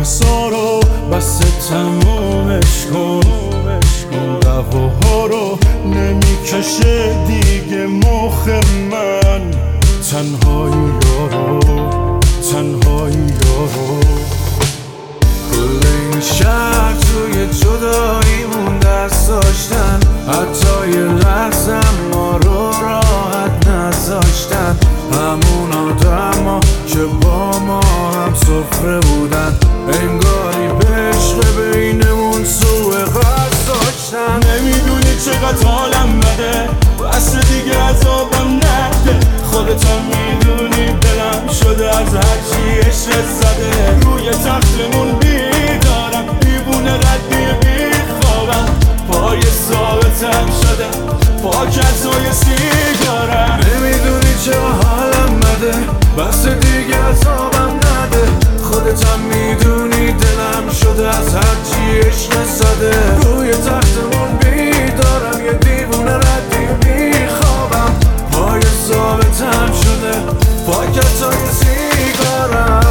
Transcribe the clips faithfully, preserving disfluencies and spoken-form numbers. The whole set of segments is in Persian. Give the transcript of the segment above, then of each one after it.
بحثا رو بس تمومش کن. این دعواها رو نمیکشه دیگه مخ من. تنهایی یارو تنهایی یارو کل این شهر توی جداییمون دست داشتن، حتی یه لحظه ما رو راحت نذاشتن. همون آدما که با ما هم سفره بودن، انگاری به عشق بینمون سوء قصد داشتن. نمیدونی چقدر حالم بده، بس دیگه عذابم نده. خودت هم میدونی دلم شده از هرچی عشق زده. روی تختمون بیدارم، دیوونه ردی بیخوابم. پای ثابتم شده پاکتای سیگارم. نمیدونی چه حالم بده، بس دیگه عذابم نده. خودت هم میدونی دلم شده از هرچی عشق زده. روی تختمون بیدارم، یه دیوونه ردی بیخوابم. پای ثابتم شده پاکتای سیگارم.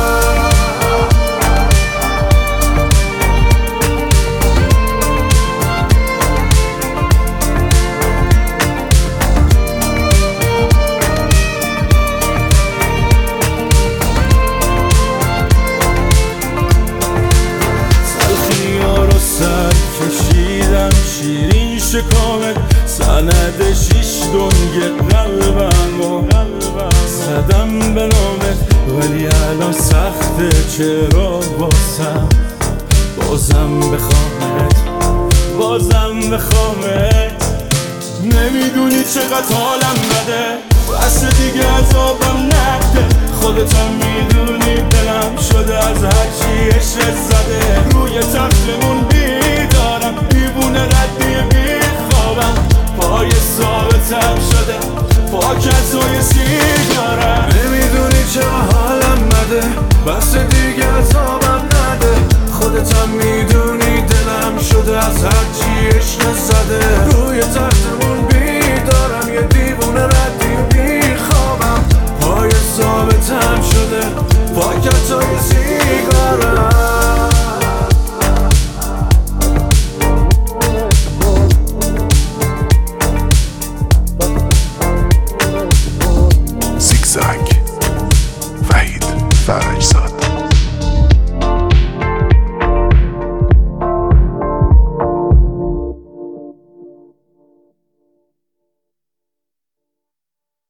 کشیدم شیرین شکامت، سند شیش دنگ قلبم و زدم به نامت. ولی الان سخته چرا بازم بازم بخوامت بازم بخوامت. نمیدونی چقدر حالم بده، بس دیگه عذابم نده. خودت هم میدونی دلم شده از هرچی عشق زده. روی تختمون بیدارم، دیوونه ردی بیخوابم. پای ثابتم شده پاکتای سیگارم. نمیدونی چه حالم بده، بس دیگه عذابم نده. خودت هم میدونی دلم شده از هرچی عشق زده. روی تختمون بیدارم، یه دیوونه ردی بیخوابم. پای ثابتم شده پاکتای سیگارم.